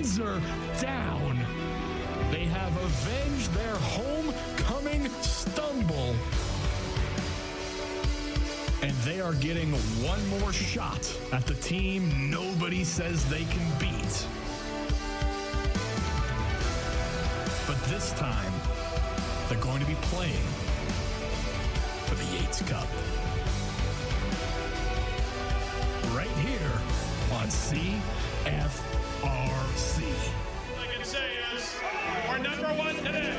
Windsor down. They have avenged their homecoming stumble. And they are getting one more shot at the team nobody says they can beat. But this time, they're going to be playing for the Yates Cup. Right here on CFRC. All I can say is, we're number one today.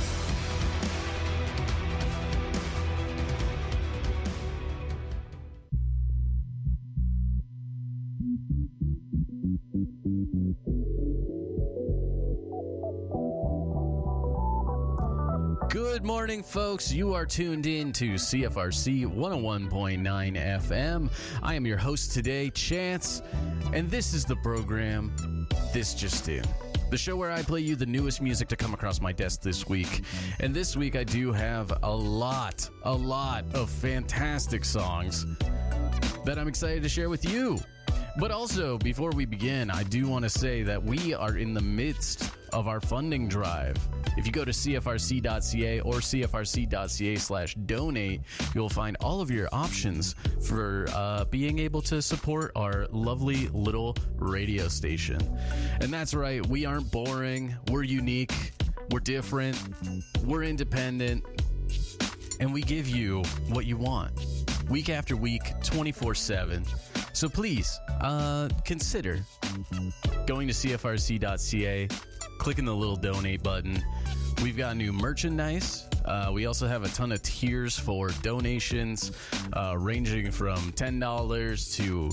Good morning, folks. You are tuned in to CFRC 101.9 FM. I am your host today, Chance, and this is the program, This Just In. The show where I play you the newest music to come across my desk this week. And this week I do have a lot of fantastic songs that I'm excited to share with you. But also, before we begin, I do want to say that we are in the midst of our funding drive. If you go to cfrc.ca or cfrc.ca/donate, you'll find all of your options for being able to support our lovely little radio station. And that's right, we aren't boring, we're unique, we're different, we're independent, and we give you what you want, week after week, 24/7. So please, consider going to cfrc.ca, clicking the little donate button. We've got new merchandise. We also have a ton of tiers for donations, ranging from $10 to,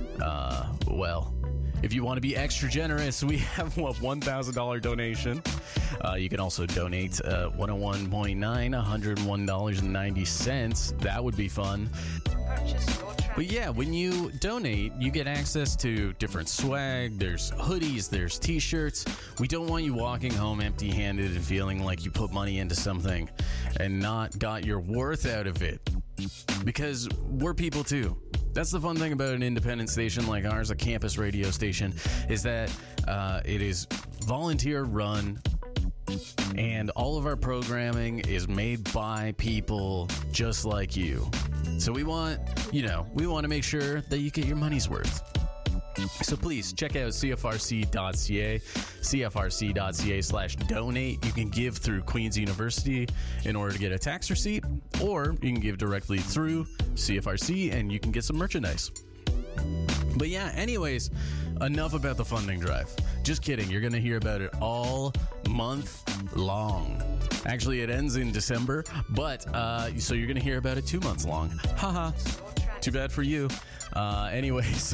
if you want to be extra generous, we have a $1,000 donation. You can also donate $101.9, $101.90. That would be fun. But yeah, when you donate, you get access to different swag. There's hoodies, there's t-shirts. We don't want you walking home empty-handed and feeling like you put money into something and not got your worth out of it. Because we're people too. That's the fun thing about an independent station like ours, a campus radio station, is that it is volunteer run. And all of our programming is made by people just like you. So we want to make sure that you get your money's worth. So please check out cfrc.ca, cfrc.ca/donate. You can give through Queen's University in order to get a tax receipt, or you can give directly through CFRC and you can get some merchandise. But yeah, anyways, enough about the funding drive. Just kidding. You're going to hear about it all month long. Actually, it ends in December, but so you're going to hear about it 2 months long. Haha. Too bad for you. Anyways,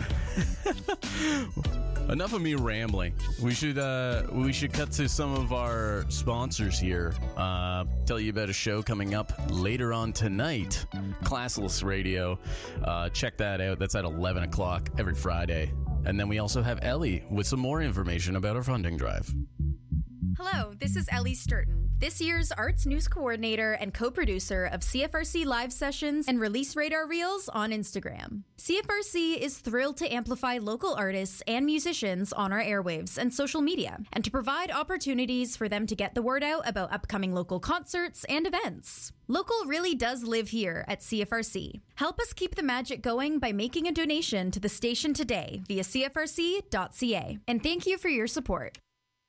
enough of me rambling. We should cut to some of our sponsors here. Tell you about a show coming up later on tonight, Classless Radio. Check that out. That's at 11 o'clock every Friday. And then we also have Ellie with some more information about our funding drive. Hello, this is Ellie Sturton, this year's Arts News Coordinator and co-producer of CFRC Live Sessions and Release Radar Reels on Instagram. CFRC is thrilled to amplify local artists and musicians on our airwaves and social media, and to provide opportunities for them to get the word out about upcoming local concerts and events. Local really does live here at CFRC. Help us keep the magic going by making a donation to the station today via cfrc.ca. And thank you for your support.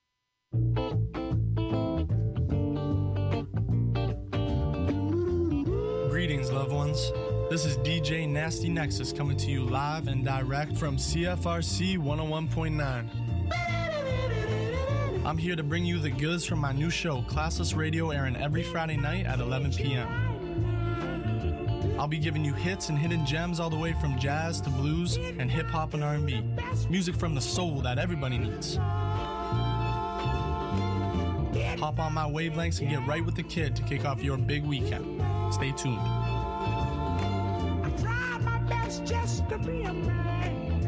Greetings, loved ones. This is DJ Nasty Nexus coming to you live and direct from CFRC 101.9. I'm here to bring you the goods from my new show, Classless Radio, airing every Friday night at 11 p.m. I'll be giving you hits and hidden gems all the way from jazz to blues and hip-hop and R&B. Music from the soul that everybody needs. Hop on my wavelengths and get right with the kid to kick off your big weekend. Stay tuned. I tried my best just to be a man.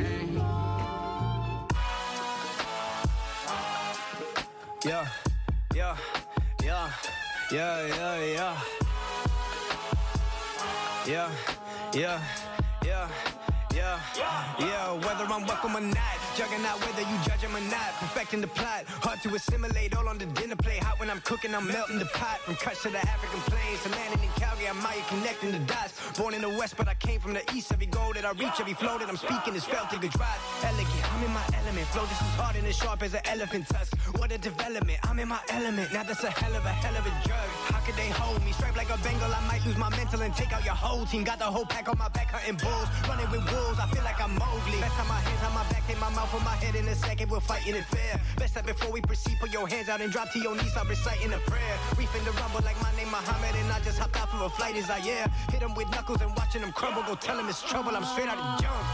Yeah, yeah, yeah, yeah, yeah, yeah. Yeah, yeah, yeah, yeah. Yeah, whether I'm welcome or not, juggernaut whether you judge him or not, perfecting the plot, hard to assimilate, all on the dinner plate, hot when I'm cooking, I'm melting the pot, from Kutch to the African plains, to landing in Calgary, I'm out here connecting the dots, born in the west, but I came from the east, every goal that I reach, every flow that I'm speaking is felt in good drive, elegant, I'm in my element, flow just as hard and as sharp as an elephant tusk, what a development, I'm in my element, now that's a hell of a drug, how could they hold me, striped like a Bengal, I might lose my mental and take out your whole team, got the whole pack on my back, hunting bulls, running with wolves, I feel like I'm Mowgli, best time my hands on my back, in my mouth, on my head in a second, we're fighting it fair, best time before we proceed, put your hands out and drop to your knees, I'm reciting a prayer, we finna rumble like my name Muhammad, and I just hopped out for a flight as I hit them with knuckles and watching them crumble, go tell them it's trouble, I'm straight out of the jungle,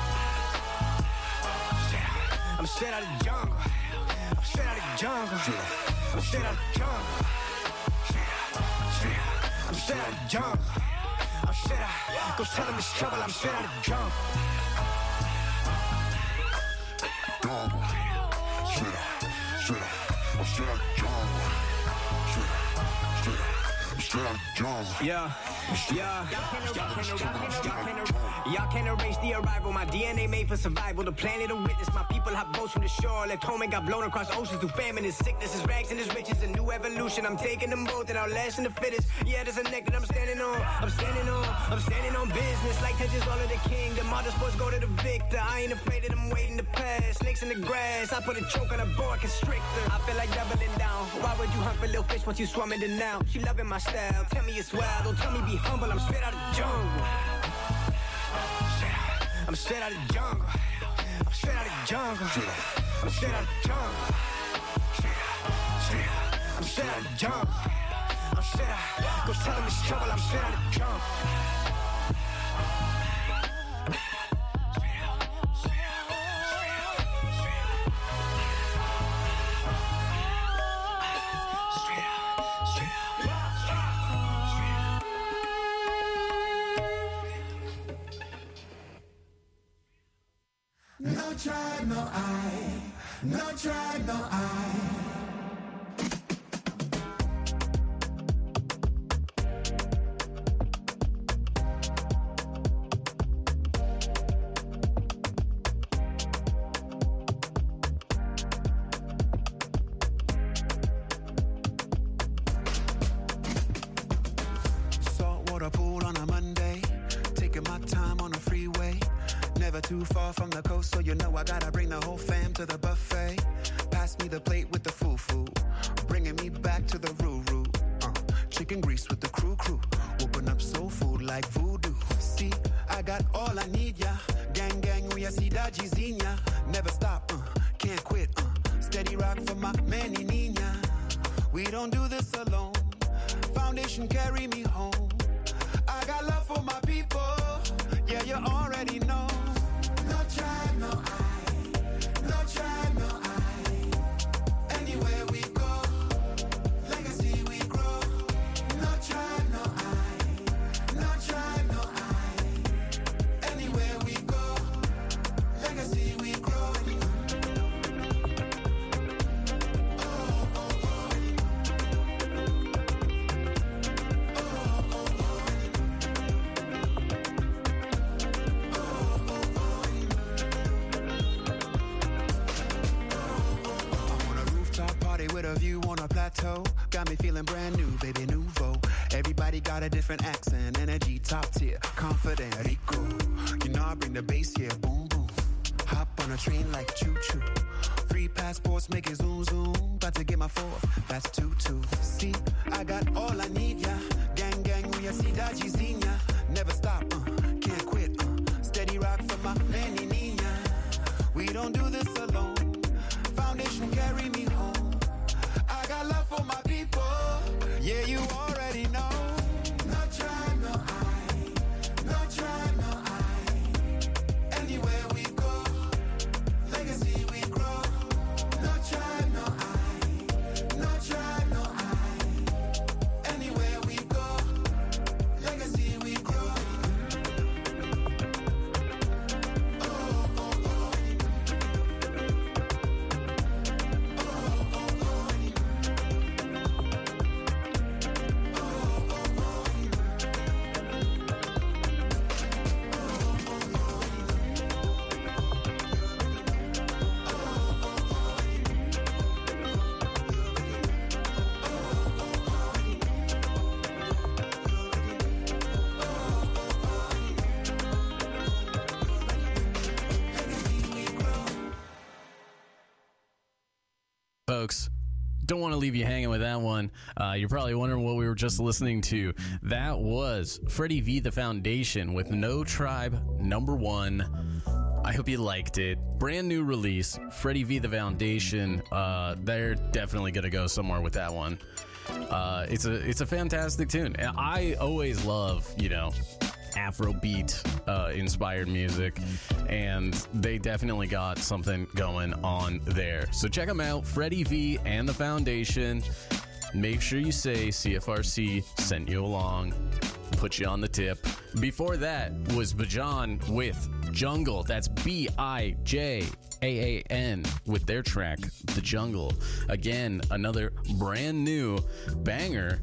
I'm straight out of the jungle, I'm straight out of the jungle, I'm straight out of the jungle, I'm straight out of the jungle, I'm straight out, go tell them it's trouble, I'm straight out of the jungle. Jungle, straight out, I'm straight out the jungle, I'm straight out the jungle. Yeah. Y'all can't erase the arrival. My DNA made for survival. The planet of witness. My people have boats from the shore. Left home and got blown across oceans through famine and sickness. His rags and his riches. A new evolution. I'm taking them both and I'll last in the fittest. Yeah, there's a neck that I'm standing on. I'm standing on business. Like touches all of the kingdom. All the sports go to the victor. I ain't afraid of them waiting to pass. Snakes in the grass. I put a choke on a boa constrictor. I feel like doubling down. Why would you hunt for little fish once you swum in it now? She loving my style. Tell me it's wild. Don't tell me be humble. I'm straight out of the jungle. I'm straight out of the jungle. I'm straight out of the jungle. I'm straight out of the jungle. I'm straight out of the jungle. I'm straight out. Go tell them it's trouble. I'm straight out of the jungle. No tribe, no I. No tribe, no I. Saltwater pool on a Monday, taking my time on the freeway. Never too far from the coast, so you know I gotta bring the whole fam to the buffet. Pass me the plate with the fufu, bringing me back to the roo-roo. Chicken grease with the crew. Open up soul food like voodoo. See, I got all I need, yeah. Gang, we a see that Gzinya. Never stop, can't quit, Steady rock for my many nina. We don't do this alone. Foundation carry me home. I got love for my people. Yeah, you already know. No tribe, no I. No tribe, no I. Anywhere we go, legacy we grow. No tribe, no I. No tribe, no I. Anywhere we go, legacy we grow. With a view on a plateau, got me feeling brand new, baby, nouveau. Everybody got a different accent, energy top tier, confident, rico. You know I bring the bass, yeah, boom boom. Hop on a train like choo choo. 3 passports make it zoom zoom. About to get my 4th, that's 2-2. See, I got all I need, yeah. Gang, we a see that Gzinya. Never stop, can't quit, Steady rock for my many nina. We don't do this alone. Foundation carry me home. I got love for my people. Yeah, you already know. No tribe, no I. No tribe, no I. Anywhere we go, legacy we grow. No tribe, no I. No tribe, no I. Anywhere we go, legacy we grow. folks. Don't want to leave you hanging with that one. You're probably wondering what we were just listening to. That was Freddie V. The Foundation with No Tribe #1. I hope you liked it. Brand new release, Freddie V. The Foundation. They're definitely going to go somewhere with that one. It's a fantastic tune. I always love, Afrobeat inspired music, and they definitely got something going on there. So check them out, Freddie V and The Foundation. Make sure you say CFRC sent you along, put you on the tip. Before that was Bijan with Jungle. That's Bijaan with their track The Jungle. Again, another brand new banger.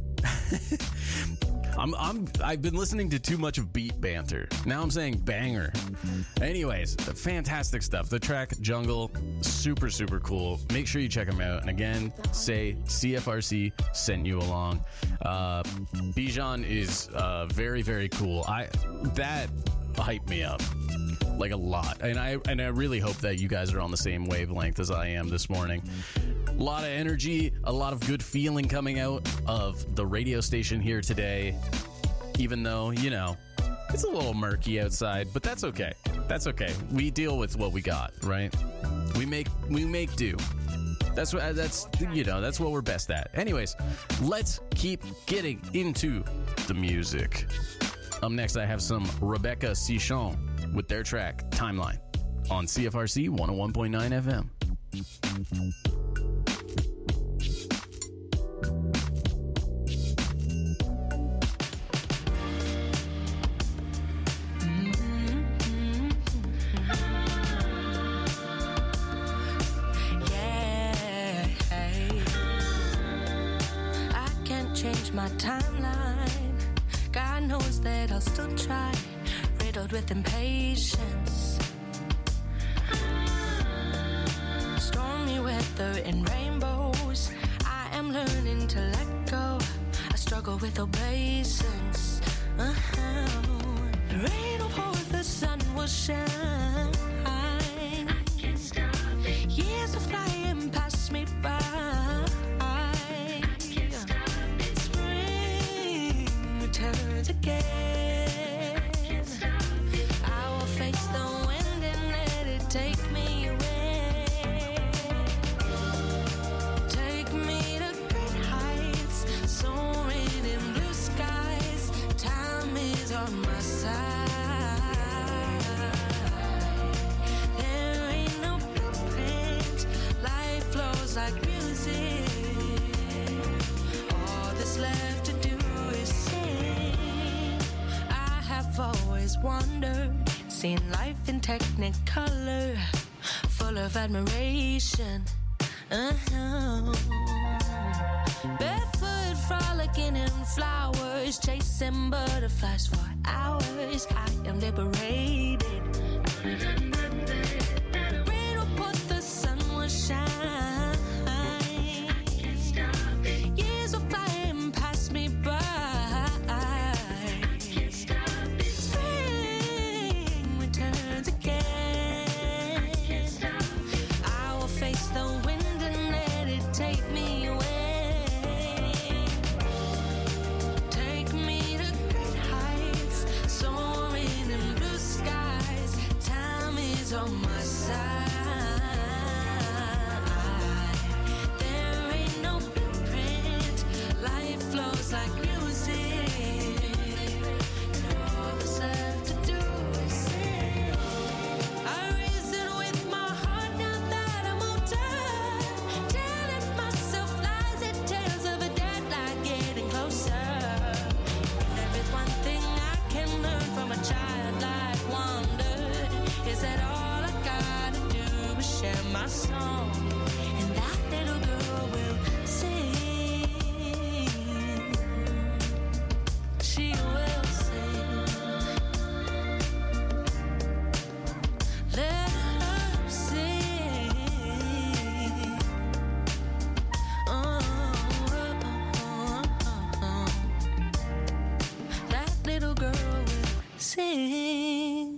I've been listening to too much of beat banter. Now I'm saying banger. Anyways, fantastic stuff. The track Jungle, super, super cool. Make sure you check them out. And again, say CFRC sent you along. Bijan is very, very cool. That hyped me up like a lot. And I really hope that you guys are on the same wavelength as I am this morning. A lot of energy, a lot of good feeling coming out of the radio station here today, even though, it's a little murky outside, but that's okay. That's okay. We deal with what we got, right? We make do. That's what we're best at. Anyways, let's keep getting into the music. Up next, I have some Rebecca Cichon with their track Timeline on CFRC 101.9 FM. My timeline, God knows that I'll still try, riddled with impatience. Stormy weather and rainbows, I am learning to let go. I struggle with obeisance. The rain will pour, the sun will shine. I can't stop it. Years are flying past me by. Again, I will face the wind and let it take me away. Take me to great heights, soaring in blue skies. Time is on my side. There ain't no blueprint. Life flows like music. All that's left to do is sing. I've always wondered, seen life in technicolor, full of admiration. Barefoot, frolicking in flowers, chasing butterflies for hours. I am liberated. Rain will put, the sun will shine. Years will fly past me by. On my side, there ain't no blueprint. Life flows like music. All that's left to do is sing. I reason with my heart now that I'm older, telling myself lies and tales of a deadline getting closer. If there is one thing I can learn from a childlike wonder, is that all share my song, and that little girl will sing. She will sing. Let her sing. That little girl will sing.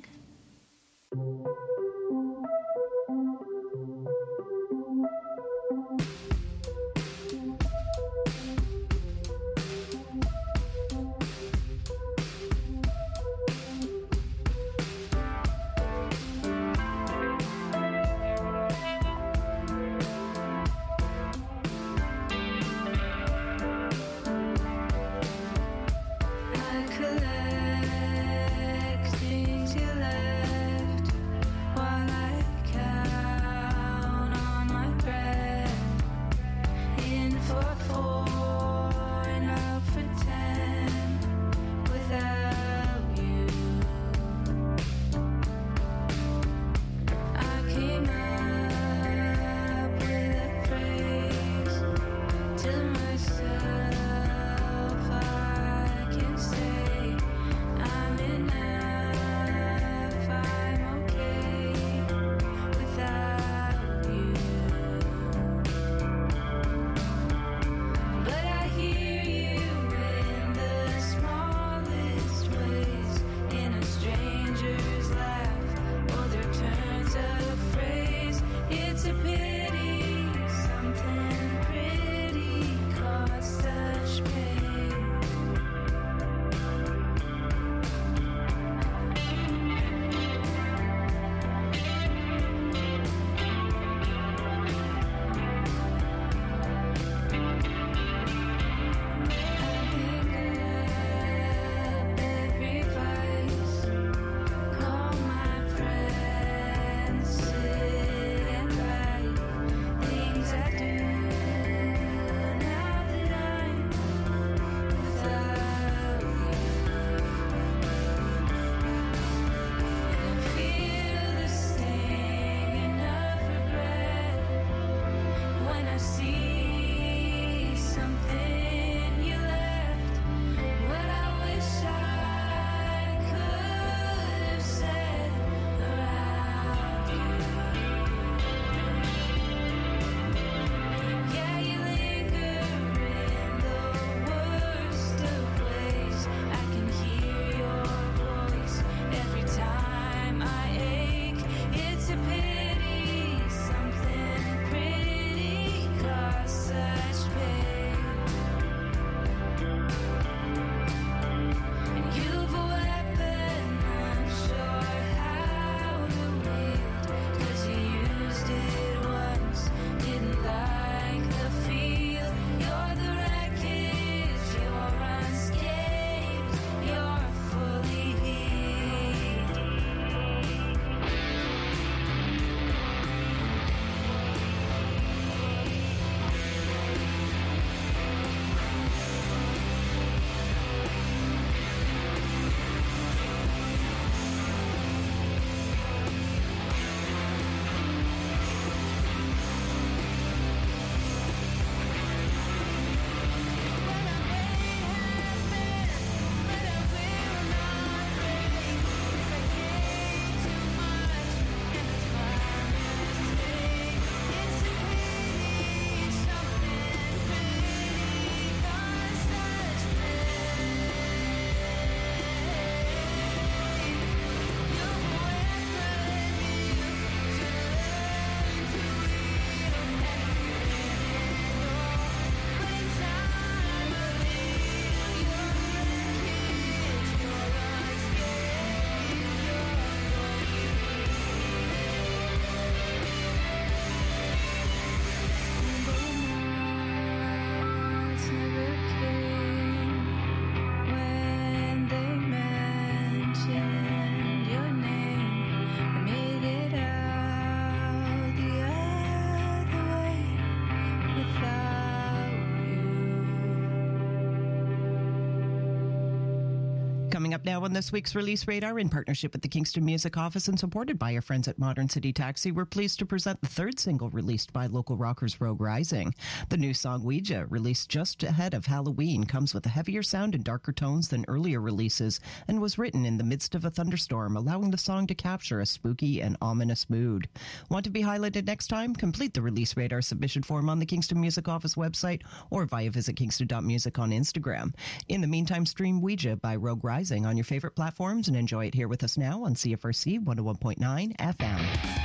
Coming up now on this week's Release Radar, in partnership with the Kingston Music Office and supported by our friends at Modern City Taxi, we're pleased to present the third single released by local rockers Rogue Rising. The new song Ouija, released just ahead of Halloween, comes with a heavier sound and darker tones than earlier releases and was written in the midst of a thunderstorm, allowing the song to capture a spooky and ominous mood. Want to be highlighted next time? Complete the Release Radar submission form on the Kingston Music Office website or via visit kingston.music on Instagram. In the meantime, stream Ouija by Rogue Rising on your favorite platforms and enjoy it here with us now on CFRC 101.9 FM.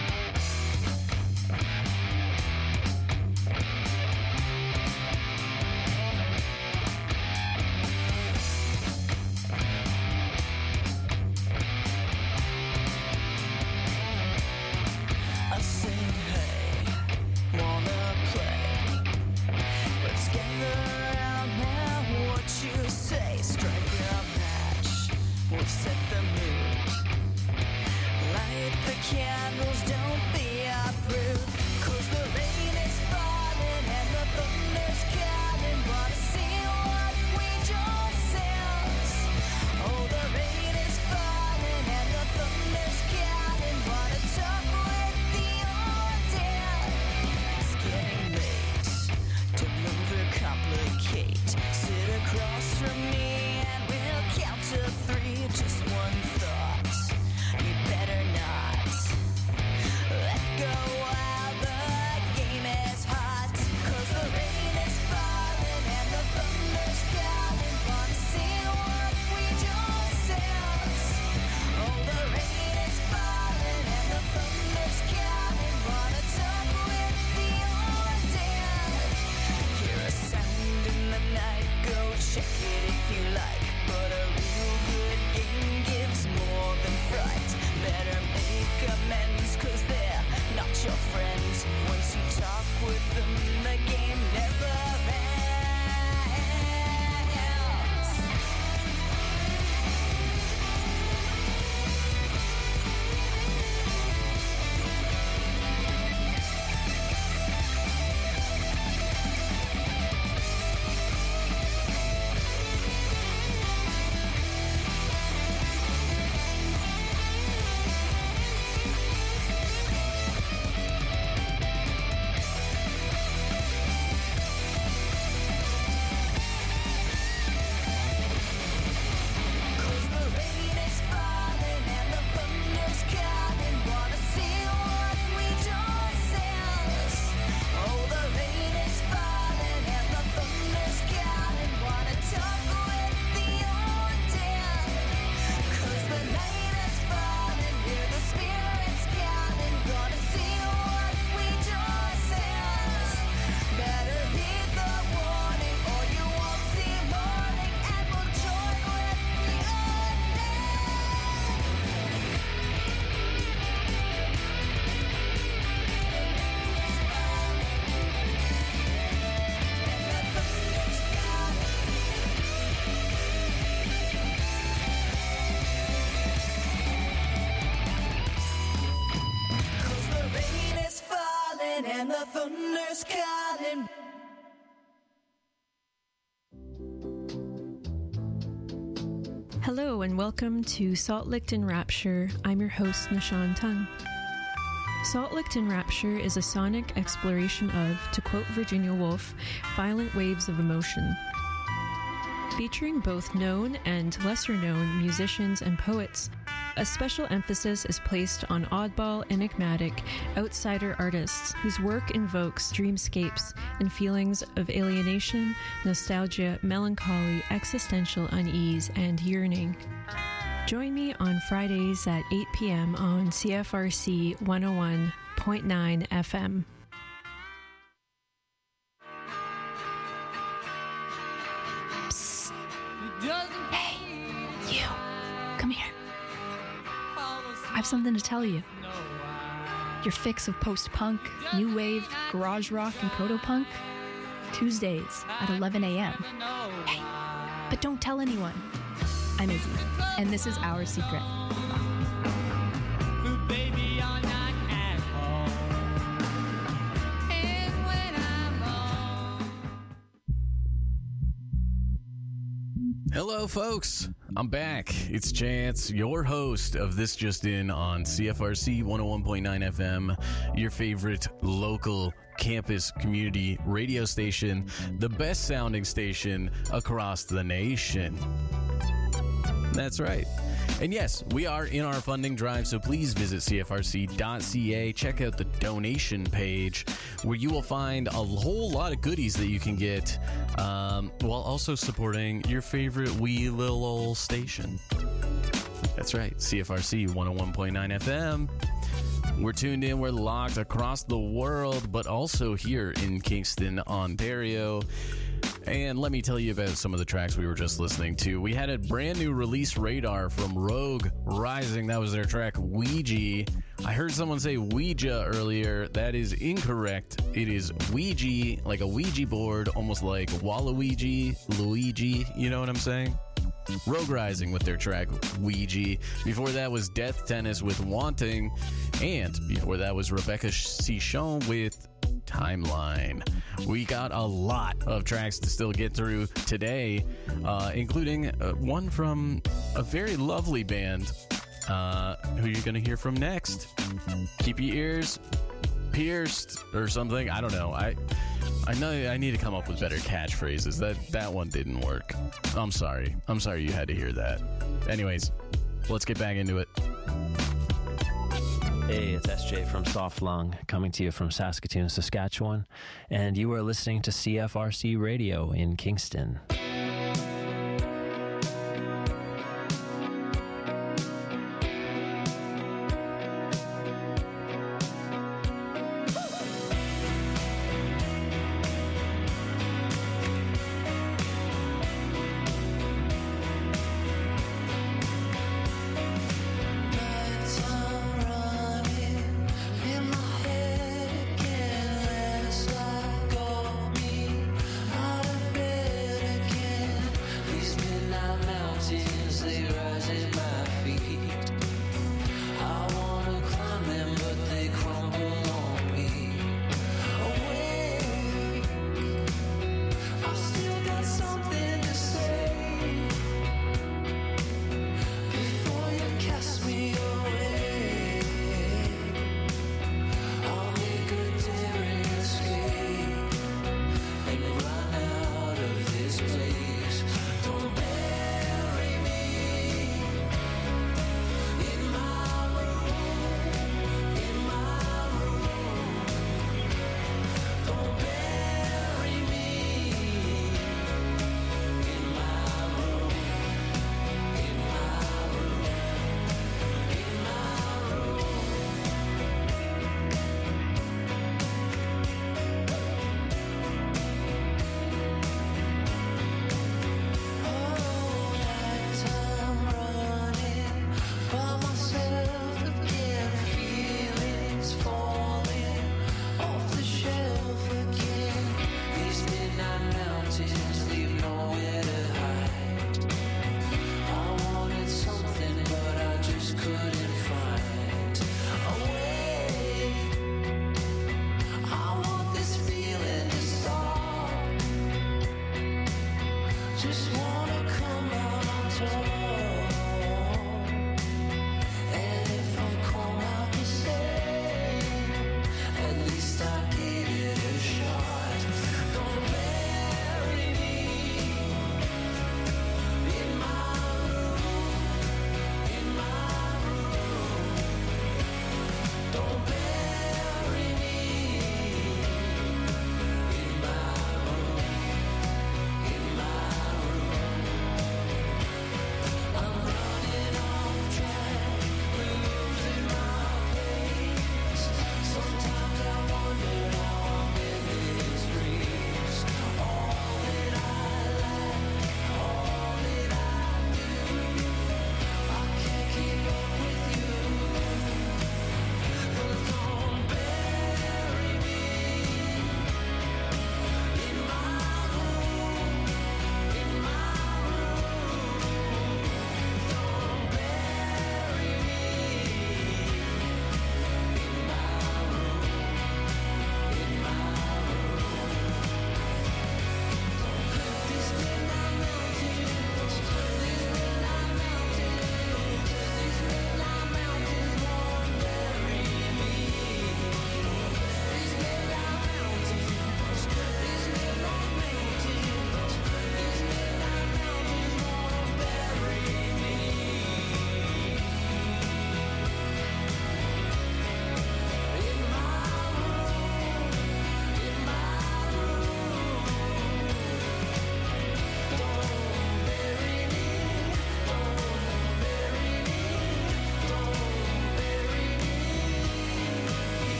Hello and welcome to Salt Licked in Rapture. I'm your host, Nishan Tung. Salt Licked in Rapture is a sonic exploration of, to quote Virginia Woolf, violent waves of emotion. Featuring both known and lesser-known musicians and poets, a special emphasis is placed on oddball, enigmatic, outsider artists whose work invokes dreamscapes and feelings of alienation, nostalgia, melancholy, existential unease, and yearning. Join me on Fridays at 8 p.m. on CFRC 101.9 FM. Psst. Hey, you. Come here. I have something to tell you. Your fix of post-punk, new wave, garage rock, and proto-punk? Tuesdays at 11 a.m. Hey, but don't tell anyone. I'm Izzy, and this is Our Secret. Hello, folks. I'm back. It's Chance, your host of This Just In on CFRC 101.9 FM, your favorite local campus community radio station, the best sounding station across the nation. That's right. And yes, we are in our funding drive, so please visit cfrc.ca. Check out the donation page where you will find a whole lot of goodies that you can get while also supporting your favorite wee little old station. That's right, CFRC 101.9 FM. We're tuned in, we're locked across the world, but also here in Kingston, Ontario. And let me tell you about some of the tracks we were just listening to. We had a brand new release radar from Rogue Rising. That was their track, Ouija. I heard someone say Ouija earlier. That is incorrect. It is Ouija, like a Ouija board, almost like Waluigi, Luigi. You know what I'm saying? Rogue Rising with their track Ouija. Before that was Death Tennis with Wanting. And before that was Rebecca Cichon with Timeline. We got a lot of tracks to still get through today, including one from a very lovely band who you're going to hear from next. Keep your ears pierced or something. I don't know. I know I need to come up with better catchphrases. That one didn't work. I'm sorry you had to hear that. Anyways, let's get back into it. Hey, it's SJ from Soft Lung, coming to you from Saskatoon, Saskatchewan, and you are listening to CFRC Radio in Kingston. Again.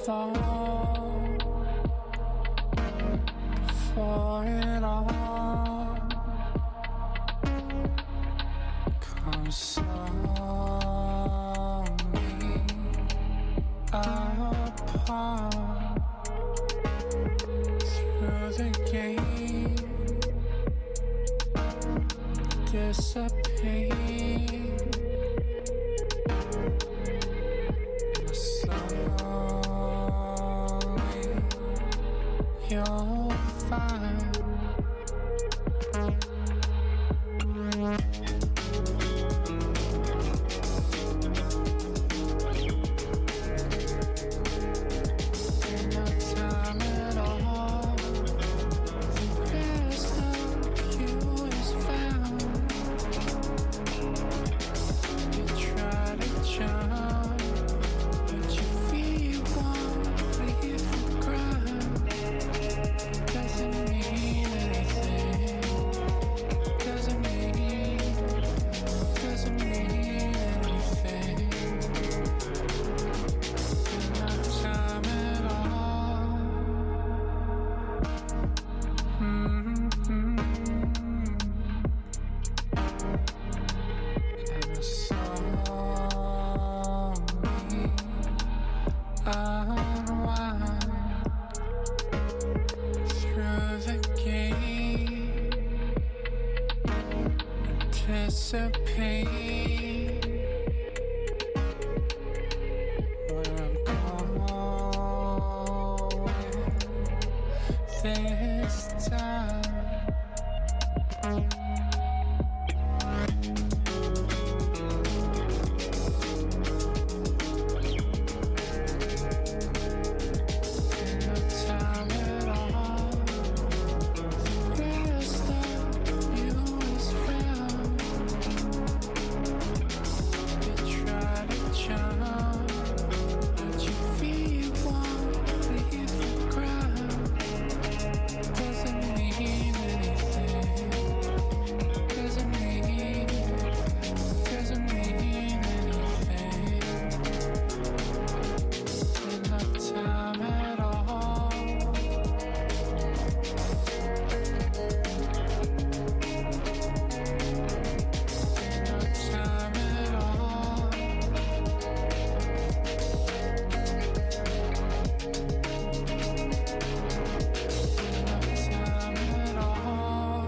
fall before it all comes slowly apart through the gate, dissipate. You'll find no time at all. The rest of you is found. You try to jump, but your feet won't leave the ground. Doesn't mean anything. Doesn't mean anything. No time at all. And a slowly unwind through the gate, anticipate where I'm going this time. No time at all. The rest of you is found. You try to jump, but your feet won't leave the ground. Doesn't mean anything. Doesn't mean anything. No time at all. No time at all. No time at all.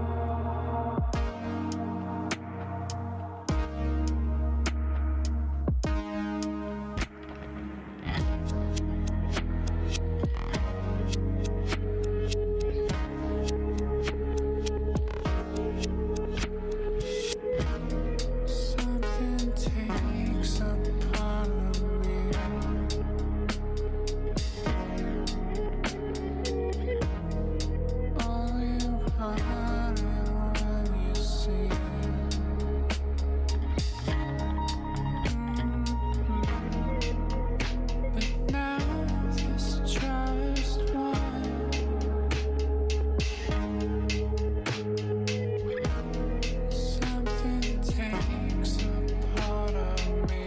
Something takes a part of me. Only running when you see but now there's just one. Something takes a part of me.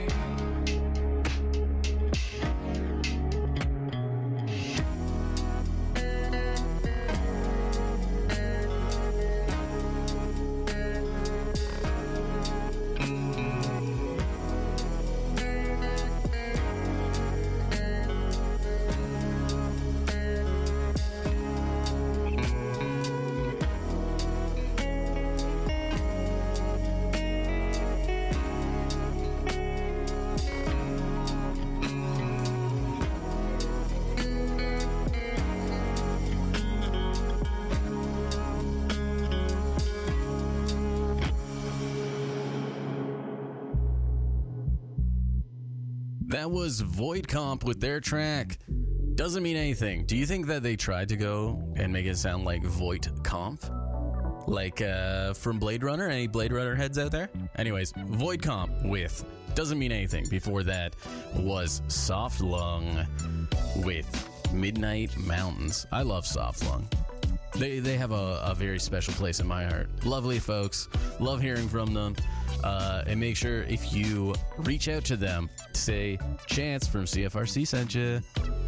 That was Void Comp with their track Doesn't Mean Anything. Do you think that they tried to go and make it sound like Void Comp? Like from Blade Runner? Any Blade Runner heads out there? Anyways, Void Comp with Doesn't Mean Anything. Before that was Soft Lung with Midnight Mountains. I love Soft Lung. They have a very special place in my heart. Lovely folks. Love hearing from them. And make sure if you reach out to them, say Chance from CFRC sent you.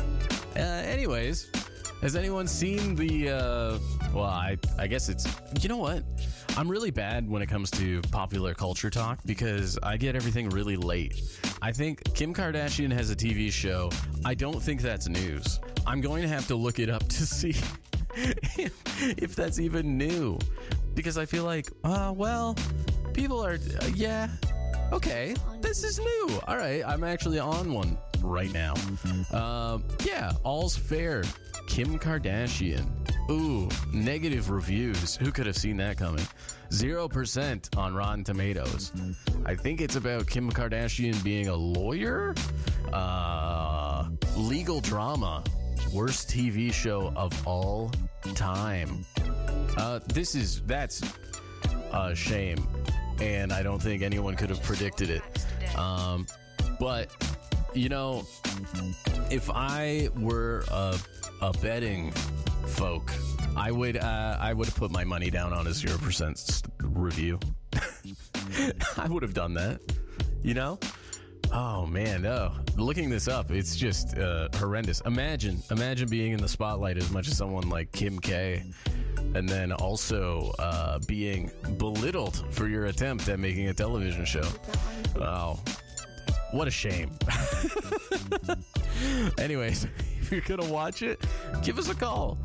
Anyways, has anyone seen the, well, I guess it's, you know what? I'm really bad when it comes to popular culture talk because I get everything really late. I think Kim Kardashian has a TV show. I don't think that's news. I'm going to have to look it up to see if that's even new. Because I feel like, well, people are, yeah, okay, this is new. All right, I'm actually on one right now. Yeah, all's fair. Kim Kardashian. Ooh, negative reviews. Who could have seen that coming? 0% on Rotten Tomatoes. I think it's about Kim Kardashian being a lawyer. Legal drama. Worst TV show of all time. That's a shame. And I don't think anyone could have predicted it. But, you know, if I were a betting folk, I would have put my money down on a 0% review. I would have done that, you know? Oh man, no. Looking this up, it's just horrendous. Imagine being in the spotlight as much as someone like Kim K, and then also being belittled for your attempt at making a television show. Wow. What a shame. Anyways, if you're going to watch it, give us a call.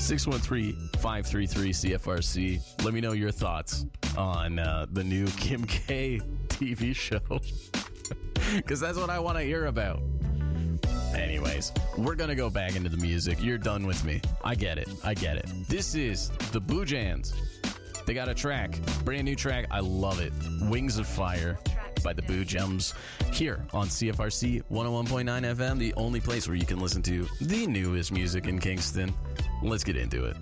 613-533-CFRC. Let me know your thoughts on the new Kim K TV show. Because that's what I want to hear about. Anyways, we're going to go back into the music. You're done with me. I get it. This is the Boojans. They got a track. Brand new track. I love it. Wings of Fire by the Boojums here on CFRC 101.9 FM, the only place where you can listen to the newest music in Kingston. Let's get into it.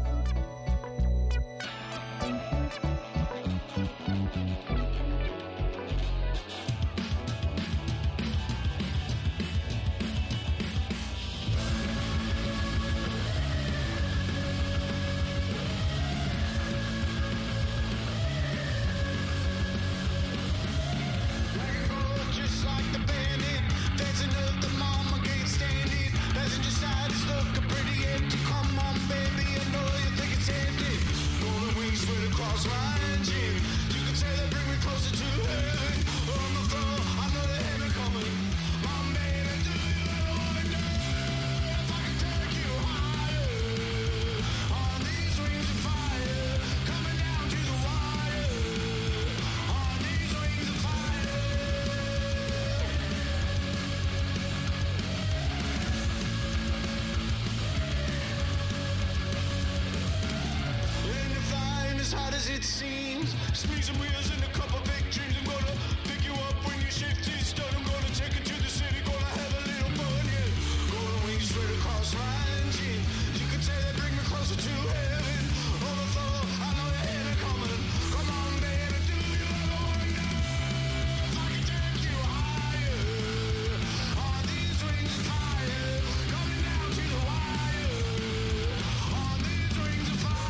It seems, swings and wheels and a couple big dreams. I'm gonna pick you up when you shift to stone. I'm gonna take you to the city, gonna have a little fun, yeah. Gonna wing straight across lines, yeah. You can say they bring me closer to heaven. On the floor, I know the heaven coming. Come on, baby, do you ever wonder if I can take you higher? On these wings of fire, coming down to the wire. On these wings of fire.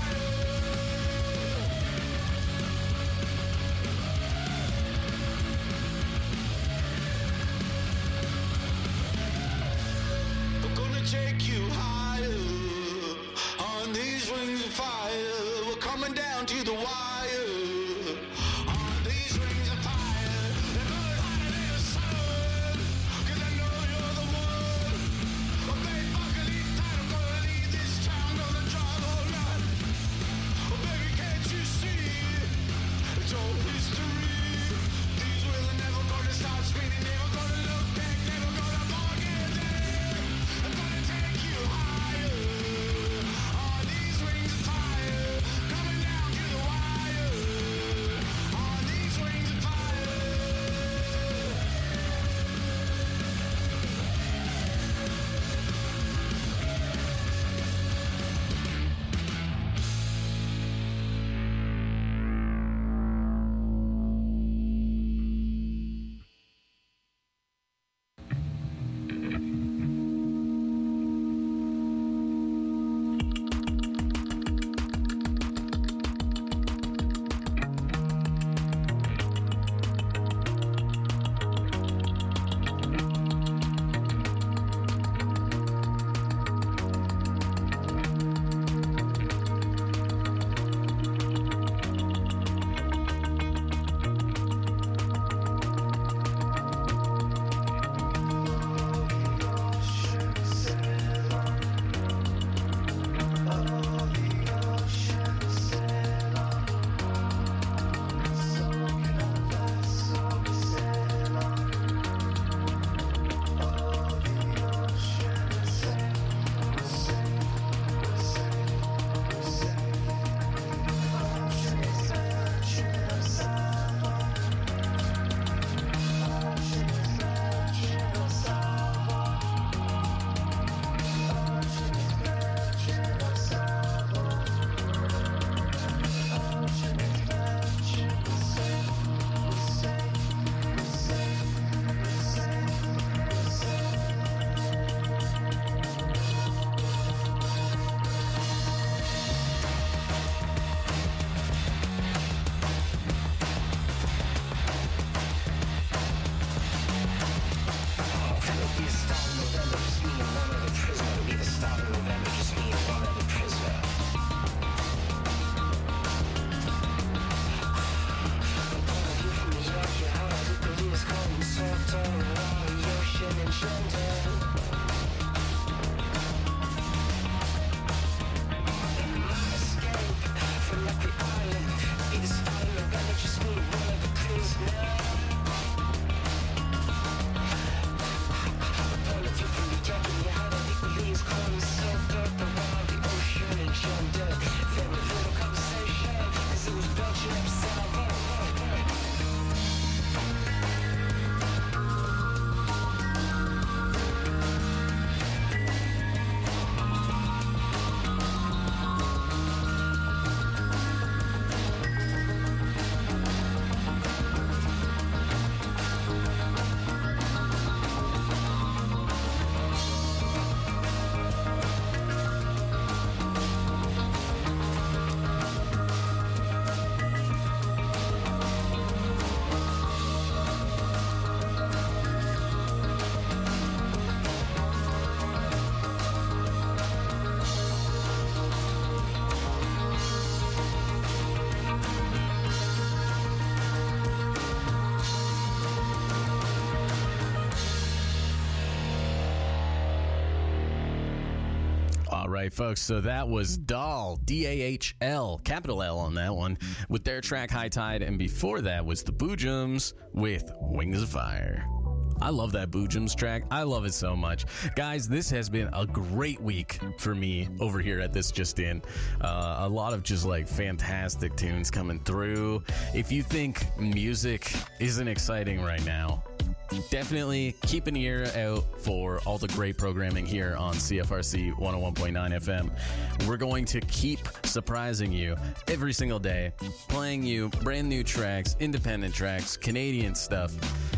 Take you higher on these wings of fire. We're coming down to the wire on these wings of fire. They're going hotter than the sun, 'cause I know you're the one. Oh, baby, buckle in tight. I'm gonna leave this town, gonna drive all night. Oh, baby, can't you see? It's all history. These wheels are never gonna stop spinning, never gonna look back, never gonna forget it. I'm gonna take you All right, folks, so that was Dahl, D-A-H-L, capital L on that one, with their track High Tide, and before that was the Boojums with Wings of Fire. I love that Boojums track. I love it so much. Guys, this has been a great week for me over here at This Just In. A lot of just like fantastic tunes coming through. If you think music isn't exciting right now, definitely keep an ear out for all the great programming here on CFRC 101.9 FM. We're going to keep surprising you every single day, playing you brand new tracks, independent tracks, Canadian stuff,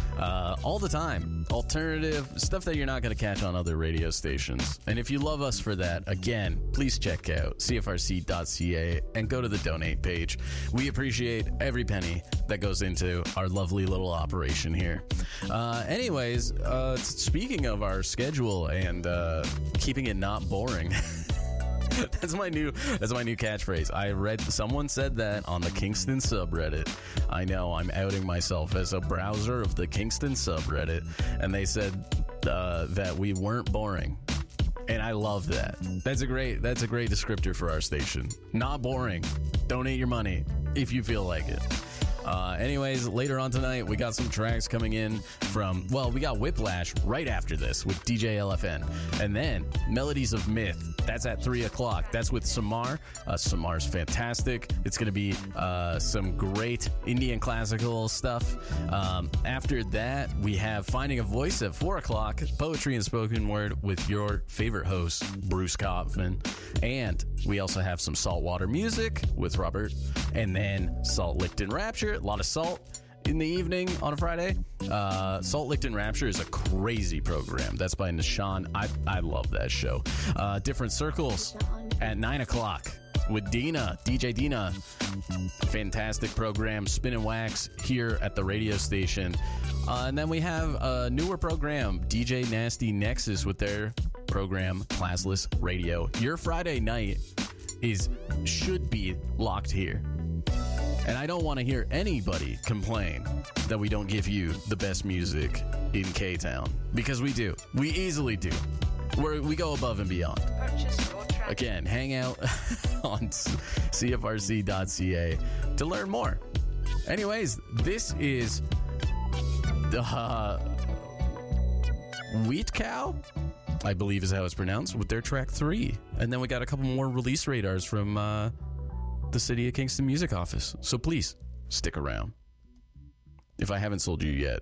all the time. Alternative stuff that you're not going to catch on other radio stations. And if you love us for that, again, please check out cfrc.ca and go to the donate page. We appreciate every penny that goes into our lovely little operation here. Anyways, speaking of our schedule and keeping it not boring. That's my new catchphrase. I read someone said that on the Kingston subreddit. I know I'm outing myself as a browser of the Kingston subreddit, and they said that we weren't boring. And I love that. That's a great descriptor for our station. Not boring. Donate your money if you feel like it. Anyways, later on tonight, we got some tracks coming in from, well, we got Whiplash right after this with DJ LFN. And then Melodies of Myth. That's at 3 o'clock. That's with Samar. Samar's fantastic. It's going to be some great Indian classical stuff. After that, we have Finding a Voice at 4 o'clock. Poetry and spoken word with your favorite host, Bruce Kaufman. And we also have some saltwater music with Robert. And then Salt Licked in Rapture. A lot of salt in the evening on a Friday. Salt Licked in Rapture is a crazy program. That's by Nishan. I love that show. Different Circles at 9 o'clock with Dina, DJ Dina. Fantastic program, Spin and Wax here at the radio station. And then we have a newer program, DJ Nasty Nexus, with their program Classless Radio. Your Friday night should be locked here. And I don't want to hear anybody complain that we don't give you the best music in K-Town. Because we do. We easily do. We go above and beyond. Again, hang out on cfrc.ca to learn more. Anyways, this is the Wheat Cow, I believe is how it's pronounced, with their track 3. And then we got a couple more release radars from the City of Kingston Music Office. So please, stick around. If I haven't sold you yet.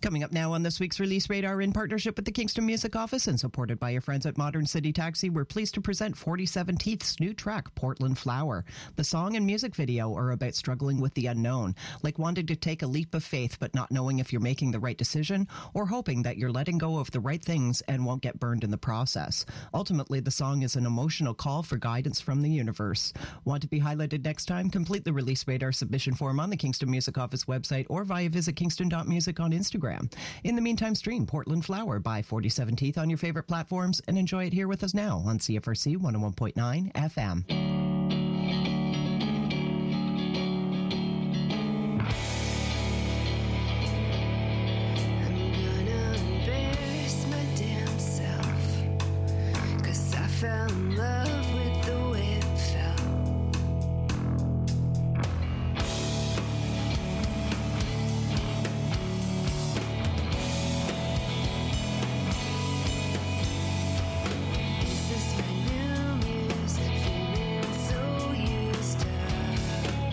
Coming up now on this week's Release Radar, in partnership with the Kingston Music Office and supported by your friends at Modern City Taxi, we're pleased to present 47teeth's new track, Portland Flower. The song and music video are about struggling with the unknown, like wanting to take a leap of faith but not knowing if you're making the right decision, or hoping that you're letting go of the right things and won't get burned in the process. Ultimately, the song is an emotional call for guidance from the universe. Want to be highlighted next time? Complete the Release Radar submission form on the Kingston Music Office website or via visit kingston.music on Instagram. In the meantime, stream Portland Flower by 47teeth on your favorite platforms and enjoy it here with us now on CFRC 101.9 FM. Fell in love with the way it felt. Is this my new music? Feeling so used up.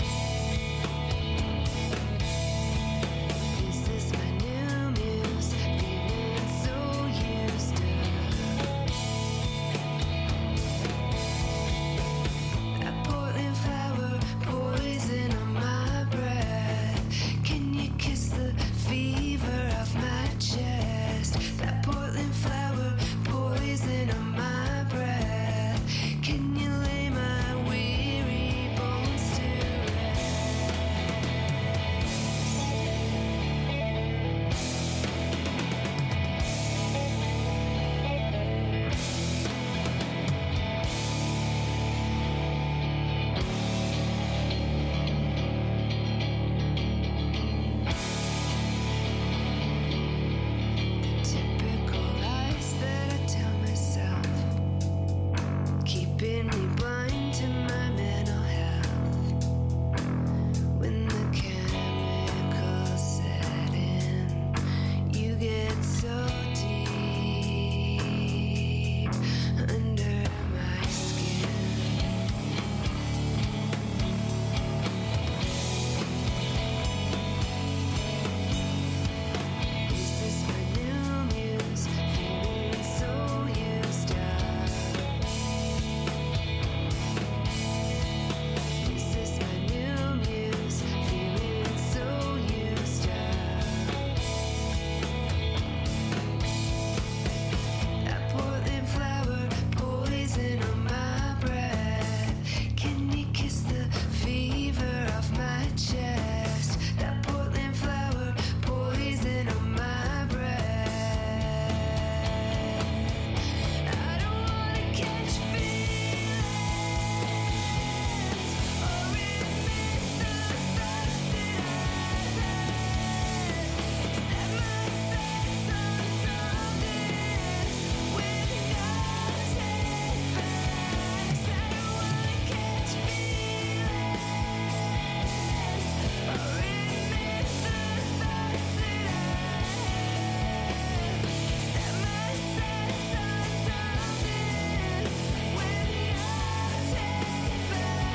Is this my new music? Feeling so used up. That Portland flower, poison on my breath. Can you kiss the fever off my chest? That Portland flower, poison on my breath. Can you lay my weary bones to typical lies that I tell myself, keeping me blind to my mental health. When the chemicals set in, you get so deep under my skin. Is this my new muse? Feeling so used up. Is this my new muse? Feeling so used up. That Portland flower, poison on my breath. Can you kiss the fever off my chest? That Portland flower, poison on my breath. I don't wanna catch feelings or admit the thoughts that I've had. Set my sights on something with no take backs. I don't wanna catch feelings or admit the thoughts that I have. Set my sights on something with no take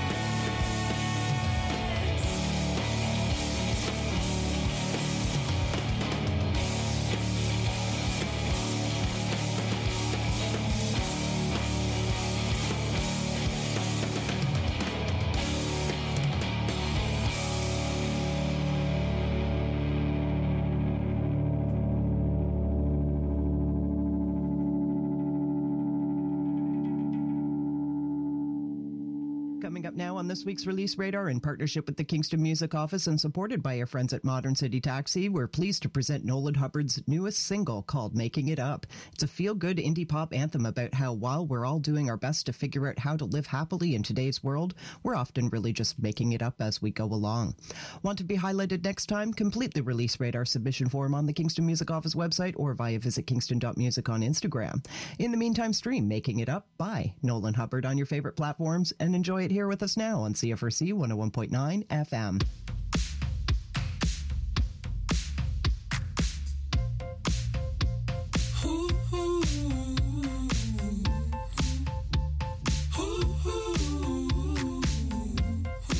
Coming up now on this week's Release Radar, in partnership with the Kingston Music Office and supported by your friends at Modern City Taxi, we're pleased to present Nolan Hubbard's newest single called Making It Up. It's a feel-good indie pop anthem about how while we're all doing our best to figure out how to live happily in today's world, we're often really just making it up as we go along. Want to be highlighted next time? Complete the Release Radar submission form on the Kingston Music Office website or via visit kingston.music on Instagram. In the meantime, stream Making It Up by Nolan Hubbard on your favorite platforms and enjoy it here with us now on CFRC 101.9 FM.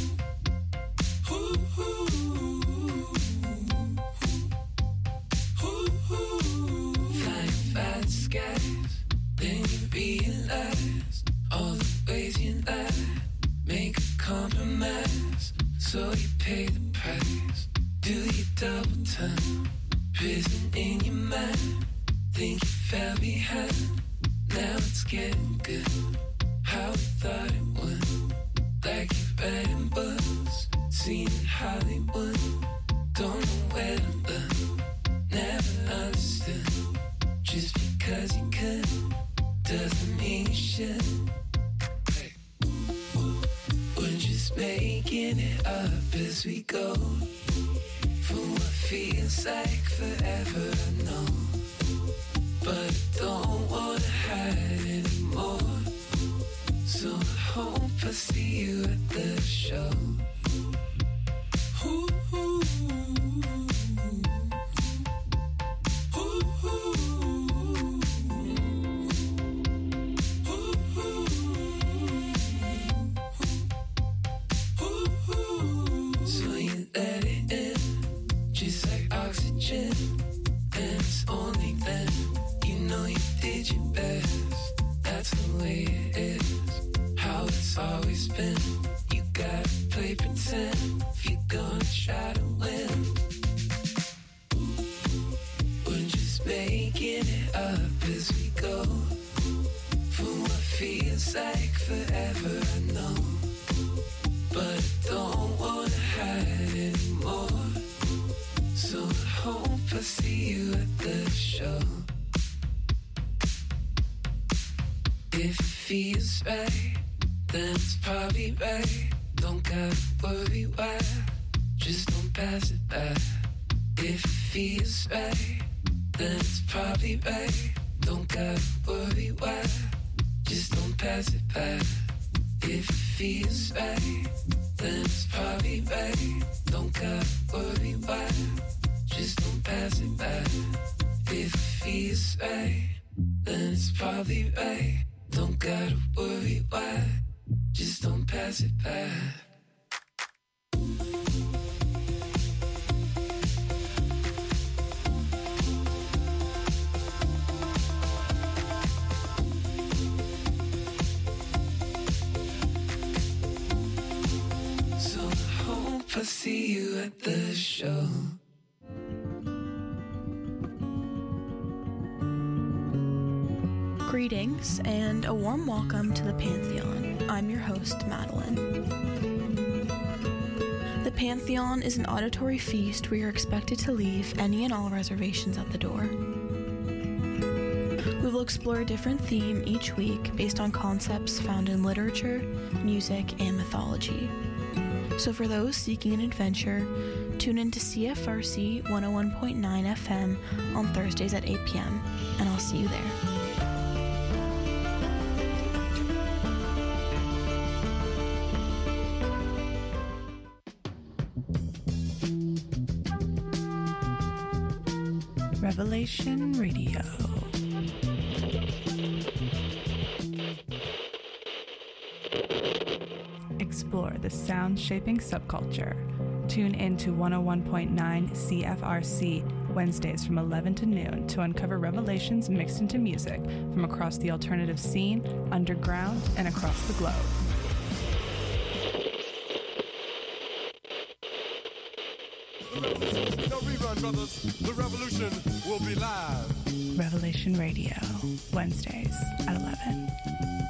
Ooh. so you pay the price. Do you double time? Prison in your mind. Think you fell behind. Now it's getting good. How we thought it would. Like you're writing books, seen in Hollywood. Don't know where to look. Never understood. Just because you could doesn't mean you should. Hey. We're just making it up as we go. For what feels like forever, I know. But I don't wanna hide anymore. So I hope I see you at the show. Ooh, ooh, so you let it in, just like oxygen. And it's only then you know you did your best. That's the way it is, how it's always been. You gotta play pretend if you're gonna try to win. We're just making it up as we go. For what feels like forever, I know. But I don't wanna hide anymore. So I hope I see you at the show. If it feels right, then it's probably right. Don't gotta worry why, just don't pass it by. If it feels right, then it's probably right. Don't gotta worry why, just don't pass it by. If it feels right, then it's probably right. Don't gotta worry why, just don't pass it by. If it feels right, then it's probably right. Don't gotta worry why, just don't pass it by. So I hope I see you at the show. Greetings and a warm welcome to the Pantheon. I'm your host, Madeline. The Pantheon is an auditory feast where you're expected to leave any and all reservations at the door. We will explore a different theme each week based on concepts found in literature, music, and mythology. So for those seeking an adventure, tune in to CFRC 101.9 FM on Thursdays at 8 p.m., and I'll see you there. Revelation Radio. Explore the sound-shaping subculture. Tune in to 101.9 CFRC Wednesdays from 11 to noon to uncover revelations mixed into music from across the alternative scene, underground, and across the globe. No rerun, brothers. The revolution will be live. Revelation Radio, Wednesdays at 11.